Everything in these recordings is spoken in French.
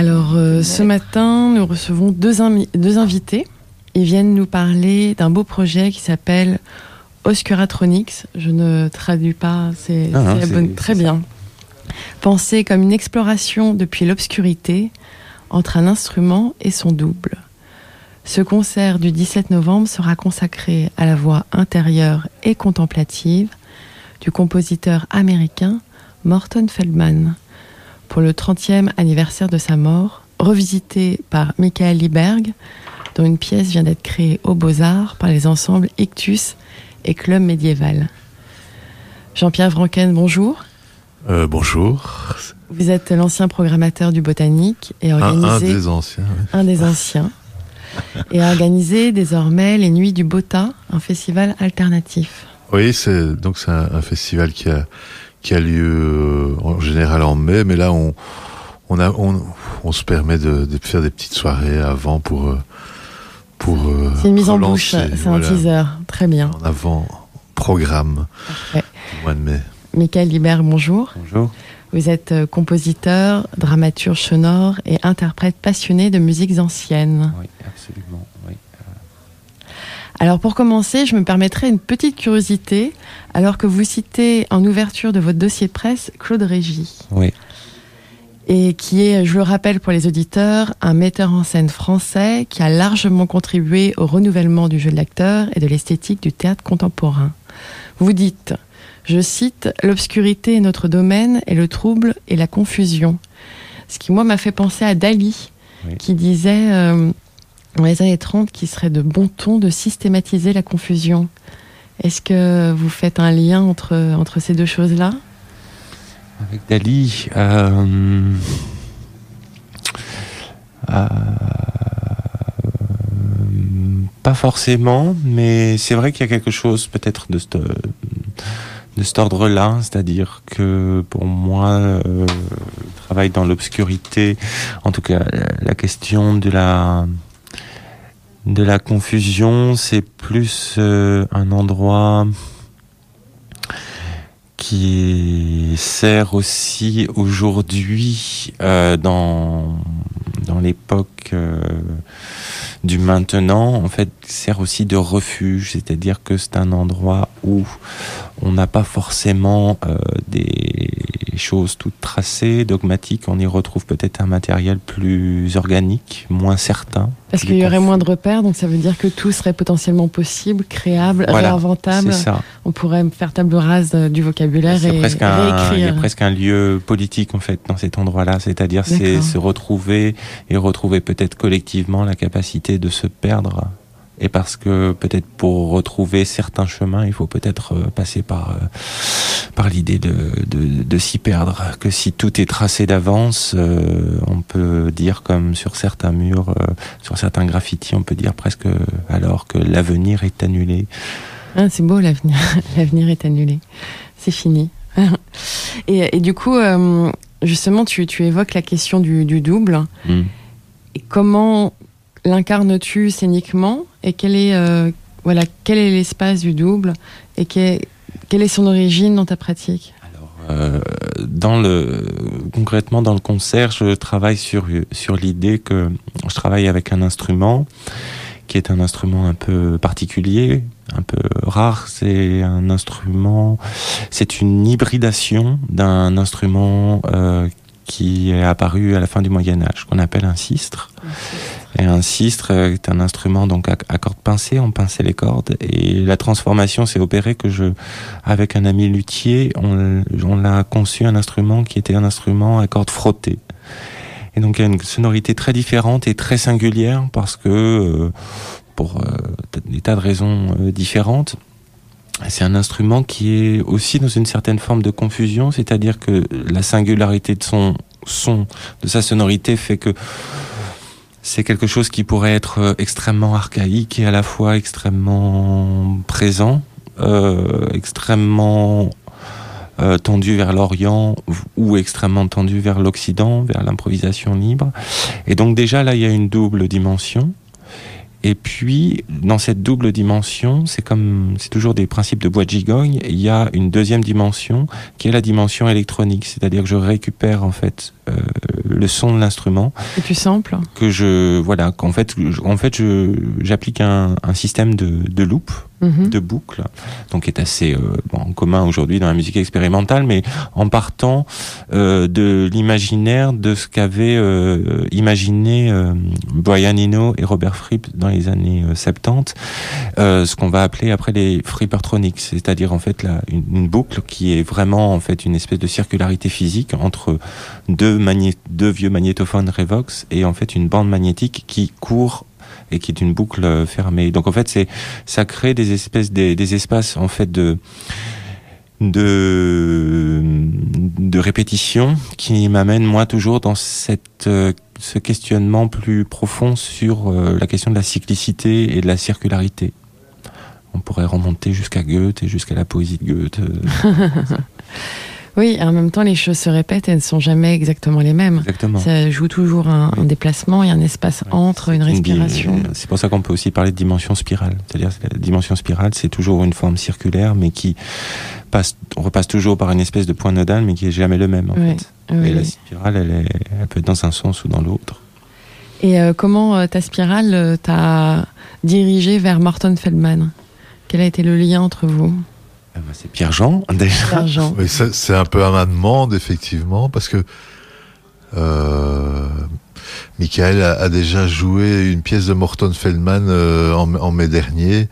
Alors, ce matin, nous recevons deux invités. Ils viennent nous parler d'un beau projet qui s'appelle Oscuratronics. Je ne traduis pas, très bien. Pensé comme une exploration depuis l'obscurité entre un instrument et son double. Ce concert du 17 novembre sera consacré à la voix intérieure et contemplative du compositeur américain Morton Feldman pour le 30e anniversaire de sa mort, revisité par Michael Lieberg, dont une pièce vient d'être créée aux Beaux-Arts par les ensembles Ictus et Club Médiéval. Jean-Pierre Vrancken, bonjour. Bonjour. Vous êtes l'ancien programmateur du Botanique et organisé... Un des anciens. Oui. Un des anciens. Et organisé désormais les Nuits du Bota, un festival alternatif. Oui, c'est un festival qui a lieu en général en mai, mais là on se permet de faire des petites soirées avant pour c'est une mise en bouche, c'est un teaser, très bien. En avant programme du mois de mai. Michael Lieberg, bonjour. Bonjour. Vous êtes compositeur, dramaturge sonore et interprète passionné de musiques anciennes. Oui, absolument. Oui. Alors pour commencer, je me permettrai une petite curiosité, alors que vous citez en ouverture de votre dossier presse Claude Régis. Oui. Et qui est, je le rappelle pour les auditeurs, un metteur en scène français qui a largement contribué au renouvellement du jeu de l'acteur et de l'esthétique du théâtre contemporain. Vous dites, je cite, « L'obscurité est notre domaine et le trouble et la confusion ». Ce qui, moi, m'a fait penser à Dali, oui, qui disait, dans les années 30, qu'il serait de bon ton de systématiser la confusion. Est-ce que vous faites un lien entre ces deux choses-là ? Avec Dali, pas forcément, mais c'est vrai qu'il y a quelque chose peut-être de cet ordre-là, c'est-à-dire que pour moi, le travail dans l'obscurité, en tout cas la question de la confusion, c'est plus un endroit qui sert aussi aujourd'hui dans l'époque du maintenant, en fait, sert aussi de refuge, c'est-à-dire que c'est un endroit où on n'a pas forcément des choses toutes tracées, dogmatiques, on y retrouve peut-être un matériel plus organique, moins certain. Parce qu'il y aurait moins de repères, donc ça veut dire que tout serait potentiellement possible, créable, réinventable. C'est ça. On pourrait faire table rase du vocabulaire et réécrire. Il y a presque un lieu politique en fait dans cet endroit-là, c'est-à-dire c'est se retrouver et retrouver peut-être collectivement la capacité de se perdre. Et parce que peut-être pour retrouver certains chemins, il faut peut-être passer par l'idée de s'y perdre. Que si tout est tracé d'avance, on peut dire comme sur certains murs, sur certains graffitis, on peut dire presque alors que l'avenir est annulé. Ah, c'est beau l'avenir. L'avenir est annulé. C'est fini. Et du coup, justement, tu évoques la question du double. Et comment l'incarnes-tu scéniquement et quel est l'espace du double et quelle est son origine dans ta pratique ? Alors, concrètement dans le concert, je travaille sur l'idée que je travaille avec un instrument qui est un instrument un peu particulier, un peu rare. C'est une hybridation d'un instrument qui est apparu à la fin du Moyen-Âge, qu'on appelle un sistre. Et un sistre est un instrument donc à cordes pincées, on pinçait les cordes, et la transformation s'est opérée avec un ami luthier, on a conçu un instrument qui était un instrument à cordes frottées. Et donc il y a une sonorité très différente et très singulière parce que pour des tas de raisons différentes, c'est un instrument qui est aussi dans une certaine forme de confusion, c'est-à-dire que la singularité de son son, de sa sonorité fait que c'est quelque chose qui pourrait être extrêmement archaïque et à la fois extrêmement présent, extrêmement tendu vers l'Orient ou extrêmement tendu vers l'Occident, vers l'improvisation libre. Et donc déjà là, il y a une double dimension. Et puis, dans cette double dimension, c'est toujours des principes de bois de gigogne, il y a une deuxième dimension qui est la dimension électronique, c'est-à-dire que je récupère en fait le son de l'instrument. Et tu samples. J'applique un système de loop, de boucle, donc qui est assez en commun aujourd'hui dans la musique expérimentale, mais en partant de l'imaginaire de ce qu'avaient imaginé Brian Eno et Robert Fripp dans les années 70, ce qu'on va appeler après les Frippertronics, c'est-à-dire en fait une boucle qui est vraiment en fait une espèce de circularité physique entre deux vieux magnétophones Revox et en fait une bande magnétique qui court et qui est une boucle fermée. Donc en fait ça crée des espaces en fait de répétition qui m'amène moi toujours dans ce questionnement plus profond sur la question de la cyclicité et de la circularité. On pourrait remonter jusqu'à Goethe et jusqu'à la poésie de Goethe. Oui, et en même temps, les choses se répètent et elles ne sont jamais exactement les mêmes. Exactement. Ça joue toujours un déplacement et un espace entre, une respiration. C'est pour ça qu'on peut aussi parler de dimension spirale. C'est-à-dire la dimension spirale, c'est toujours une forme circulaire, mais qui repasse toujours par une espèce de point nodal, mais qui n'est jamais le même, en fait. Oui. Et la spirale, elle peut être dans un sens ou dans l'autre. Et comment ta spirale t'a dirigé vers Morton Feldman ? Quel a été le lien entre vous ? C'est Pierre-Jean, déjà. Pierre-Jean. Oui, c'est un peu à ma demande, effectivement, parce que Michael a déjà joué une pièce de Morton Feldman en mai dernier,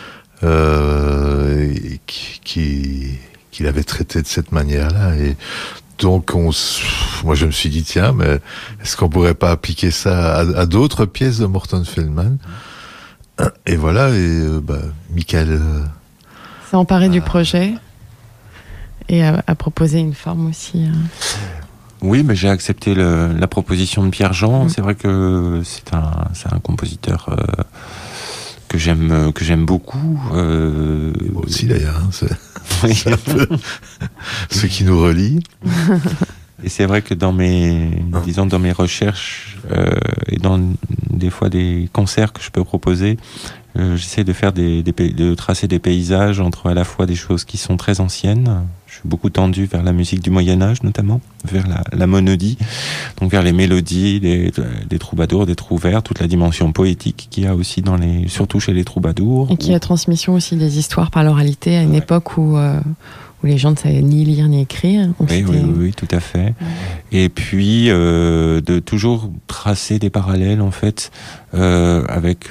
qu'il avait traité de cette manière-là. Et donc, moi, je me suis dit, tiens, mais est-ce qu'on pourrait pas appliquer ça à d'autres pièces de Morton Feldman ? Et voilà, Michael... s'est emparé du projet et a proposé une forme aussi. Oui, mais j'ai accepté la proposition de Pierre-Jean. C'est vrai que c'est un compositeur que j'aime beaucoup. Moi aussi d'ailleurs, c'est un peu ce qui nous relie. Et c'est vrai que dans mes recherches et dans des fois des concerts que je peux proposer, j'essaie de faire de tracer des paysages entre à la fois des choses qui sont très anciennes. Je suis beaucoup tendu vers la musique du Moyen-Âge, notamment, vers la monodie, donc vers les mélodies, des troubadours, des trouvères, toute la dimension poétique qu'il y a aussi surtout chez les troubadours. Et qui est la transmission aussi des histoires par l'oralité à une époque où les gens ne savaient ni lire ni écrire. Oui, tout à fait. Et puis, de toujours tracer des parallèles, en fait, avec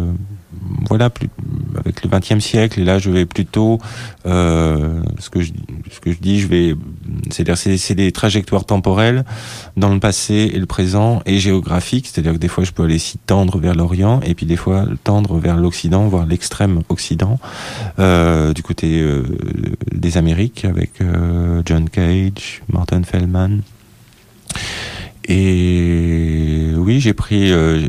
le XXe siècle. Et là, je vais plutôt, ce que je dis, c'est des trajectoires temporelles dans le passé et le présent et géographiques. C'est-à-dire que des fois, je peux aller tendre vers l'Orient et puis des fois tendre vers l'Occident, voire l'extrême Occident, du côté des Amériques avec John Cage, Morton Feldman. Et oui, j'ai pris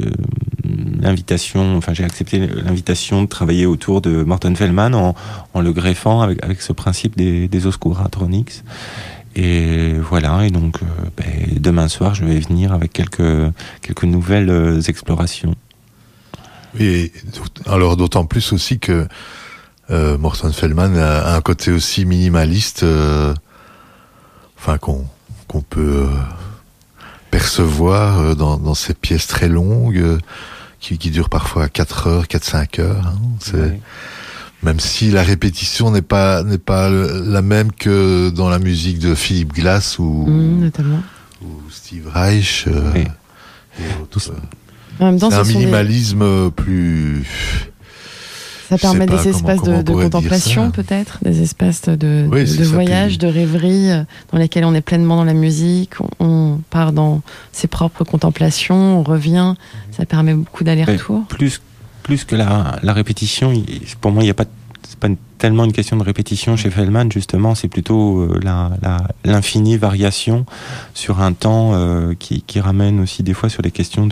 j'ai accepté l'invitation de travailler autour de Morton Feldman en le greffant avec ce principe des Oscuratronics. Et voilà, et donc demain soir, je vais venir avec quelques nouvelles explorations. Et alors d'autant plus aussi que Morton Feldman a un côté aussi minimaliste, qu'on peut percevoir dans ces pièces très longues qui durent parfois 4-5 heures. Même si la répétition n'est pas la même que dans la musique de Philip Glass ou Steve Reich et autres. En même temps, c'est un minimalisme plus... Ça permet des espaces de contemplation, peut-être, des espaces de voyage, de rêverie, dans lesquels on est pleinement dans la musique, on part dans ses propres contemplations, on revient, ça permet beaucoup d'aller-retour. Plus que la répétition, pour moi, c'est pas tellement une question de répétition chez Feldman, justement, c'est plutôt l'infinie variation sur un temps qui ramène aussi des fois sur des questions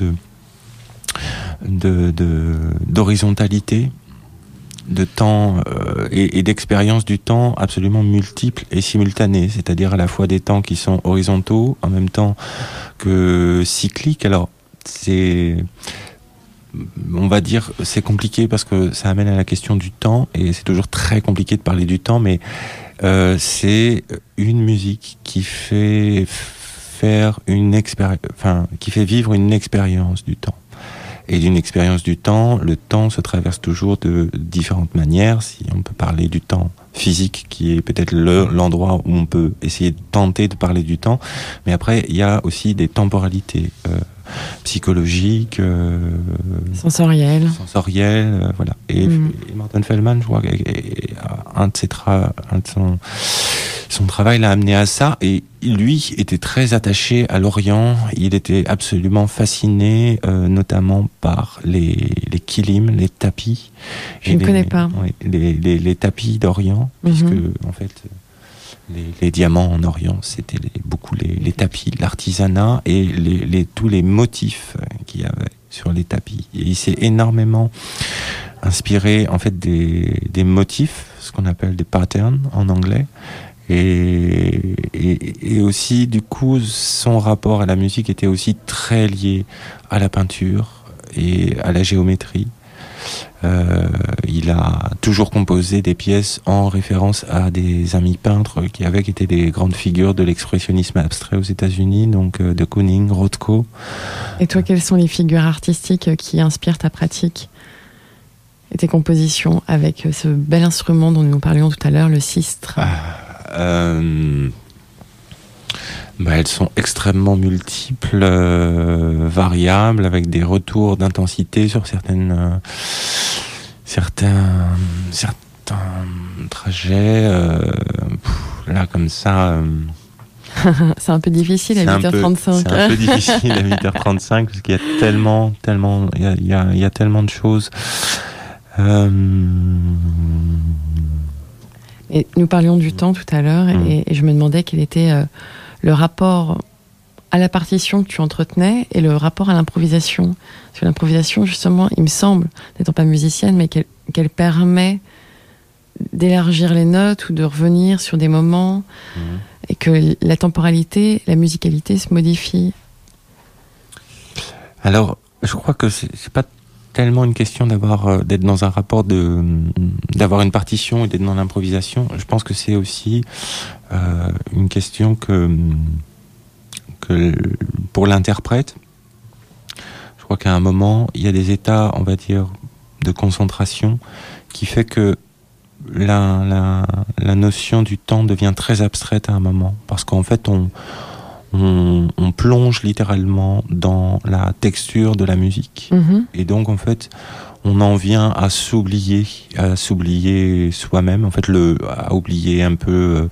d'horizontalité, de temps et d'expérience du temps absolument multiples et simultanés, c'est-à-dire à la fois des temps qui sont horizontaux en même temps que cycliques. Alors on va dire, c'est compliqué parce que ça amène à la question du temps, et c'est toujours très compliqué de parler du temps, mais c'est une musique qui fait qui fait vivre une expérience du temps. Et d'une expérience du temps, le temps se traverse toujours de différentes manières. Si on peut parler du temps physique, qui est peut-être l'endroit où on peut essayer de tenter de parler du temps, mais après il y a aussi des temporalités psychologiques, sensorielles, voilà. Et Morton Feldman, je crois, son travail l'a amené à ça, et lui était très attaché à l'Orient. Il était absolument fasciné, notamment par les kilim, les tapis. Je ne connais pas. Oui, les tapis d'Orient, puisque en fait les diamants en Orient, c'était beaucoup les tapis, l'artisanat et tous les motifs qu'il y avait sur les tapis. Et il s'est énormément inspiré en fait des motifs, ce qu'on appelle des patterns en anglais. Et aussi, du coup, son rapport à la musique était aussi très lié à la peinture et à la géométrie. Il a toujours composé des pièces en référence à des amis peintres qui avaient été des grandes figures de l'expressionnisme abstrait aux États-Unis, donc de Kooning, Rothko. Et toi, quelles sont les figures artistiques qui inspirent ta pratique et tes compositions avec ce bel instrument dont nous parlions tout à l'heure, le sistre? Elles sont extrêmement multiples, variables, avec des retours d'intensité sur certains trajets. Là, comme ça. C'est un peu difficile à 8h35. C'est un peu difficile à 8h35 parce qu'il y a tellement, il y a tellement de choses. Et nous parlions du temps tout à l'heure, et je me demandais quel était le rapport à la partition que tu entretenais et le rapport à l'improvisation. Parce que l'improvisation, justement, il me semble, n'étant pas musicienne, mais qu'elle permet d'élargir les notes ou de revenir sur des moments, et que la temporalité, la musicalité se modifie. Alors, je crois que c'est pas tellement une question d'être dans un rapport d'avoir une partition et d'être dans l'improvisation. Je pense que c'est aussi une question que pour l'interprète, je crois qu'à un moment il y a des états, on va dire, de concentration qui fait que la notion du temps devient très abstraite à un moment, parce qu'en fait on plonge littéralement dans la texture de la musique. Et donc, en fait, on en vient à s'oublier soi-même, en fait, à oublier un peu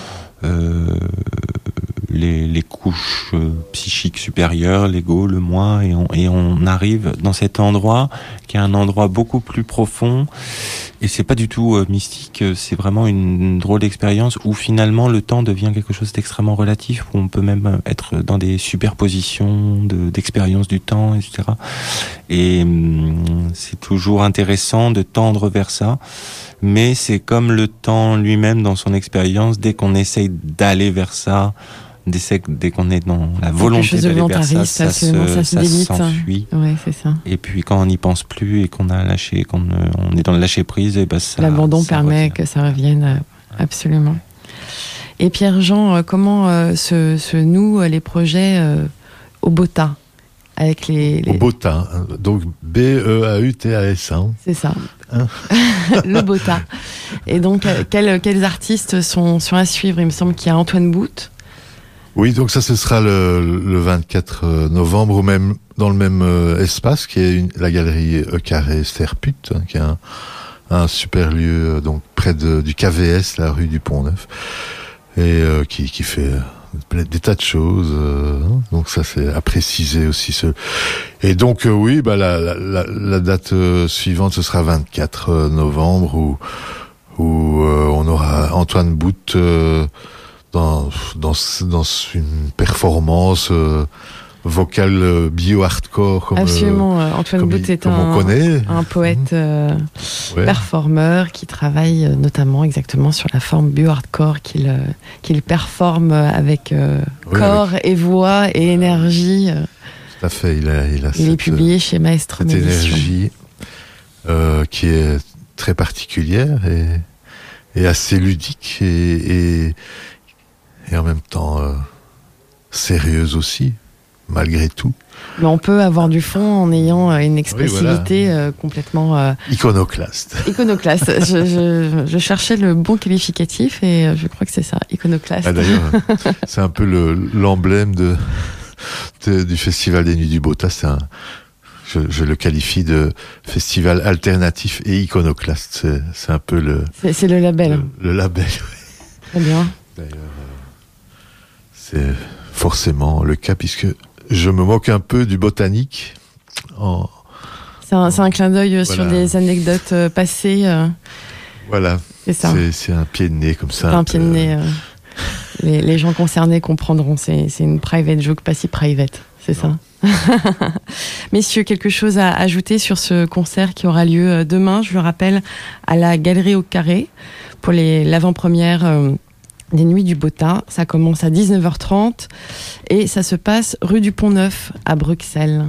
les couches psychiques supérieures, l'ego, le moi, et on arrive dans cet endroit qui est un endroit beaucoup plus profond. Et c'est pas du tout mystique, c'est vraiment une drôle d'expérience où finalement le temps devient quelque chose d'extrêmement relatif, où on peut même être dans des superpositions d'expérience du temps, etc. Et c'est toujours intéressant de tendre vers ça, mais c'est comme le temps lui-même dans son expérience, dès qu'on essaye d'aller vers ça, dès qu'on est dans la volonté d'aller vers ça, ça s'enfuit. Ouais, c'est ça. Et puis quand on n'y pense plus et qu'on a lâché, on est dans le lâcher prise, et l'abandon permet que ça revienne absolument. Et Pierre-Jean, comment se nouent les projets au Bota avec au Bota, donc B-E-A-U-T-A-S. C'est ça. Le Bota. Et donc quels artistes sont à suivre? Il me semble qu'il y a Antoine Bout. Oui, donc ça, ce sera le 24 novembre, ou même dans le même espace, qui est la galerie E-Carré Sterput, qui est un super lieu, donc près du KVS, la rue du Pont-Neuf, et qui fait des tas de choses. Donc ça, c'est à préciser aussi. Et donc oui, la date suivante, ce sera 24 novembre, où on aura Antoine Bout dans une performance vocale bio-hardcore. Absolument. Antoine Bout est un poète performeur qui travaille notamment exactement sur la forme bio-hardcore qu'il performe avec corps et voix et énergie. Tout à fait, il est publié chez Maestro cette énergie qui est très particulière et assez ludique et en même temps sérieuse aussi, malgré tout. Mais on peut avoir du fond en ayant une expressivité complètement... iconoclaste. Iconoclaste. Je cherchais le bon qualificatif et je crois que c'est ça, iconoclaste. D'ailleurs, c'est un peu l'emblème du Festival des Nuits du Bota. Je le qualifie de festival alternatif et iconoclaste. C'est un peu le... C'est le label. Le label, oui. Très bien. D'ailleurs, c'est forcément le cas puisque je me moque un peu du botanique. C'est un clin d'œil sur des anecdotes passées. Voilà. C'est ça. C'est un pied de nez comme ça. C'est un pied de nez. Les gens concernés comprendront. C'est une private joke, pas si private. C'est ça. Messieurs, quelque chose à ajouter sur ce concert qui aura lieu demain, je le rappelle, à la Galerie au Carré pour l'avant-première des Nuits du Bota. Ça commence à 19h30 et ça se passe rue du Pont-Neuf à Bruxelles.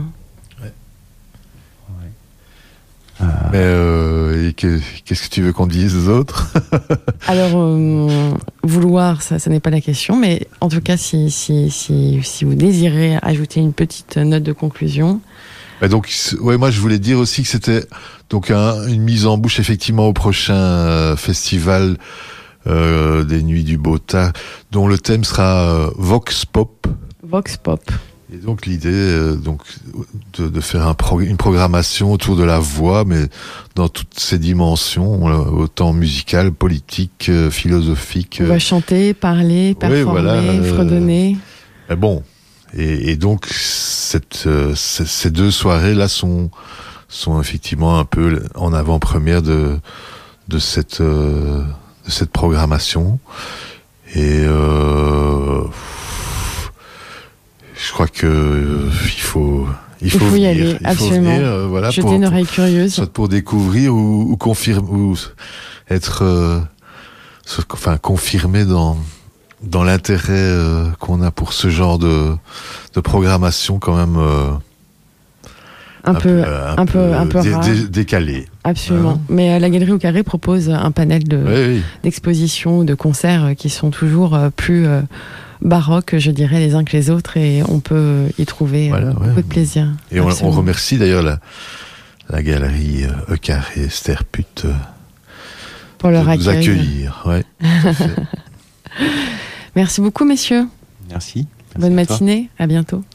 Mais qu'est-ce que tu veux qu'on dise aux autres? Alors, vouloir, ça n'est pas la question, mais en tout cas, si vous désirez ajouter une petite note de conclusion. Donc, moi, je voulais dire aussi que c'était donc une mise en bouche effectivement au prochain festival des Nuits du Bota, dont le thème sera Vox Pop. Vox Pop. Et donc l'idée de faire une programmation autour de la voix, mais dans toutes ses dimensions, autant musicale, politique, philosophique. On va chanter, parler, performer, fredonner. Mais bon, et donc ces deux soirées-là sont effectivement un peu en avant-première de cette programmation. Et je crois que il faut y venir, aller, absolument. Venir, voilà, jeter une oreille curieuse. Soit pour découvrir ou confirmer, ou être, confirmer dans l'intérêt qu'on a pour ce genre de programmation quand même un peu rare. Décalé. Absolument. Mais la Galerie au Carré propose un panel d'expositions, de concerts qui sont toujours plus baroques, je dirais, les uns que les autres, et on peut y trouver beaucoup de plaisir. Et on remercie d'ailleurs la Galerie au Carré Sterput pour leur nous accueillir. Ouais, tout à fait. Merci beaucoup, messieurs. Merci. Bonne matinée, à bientôt.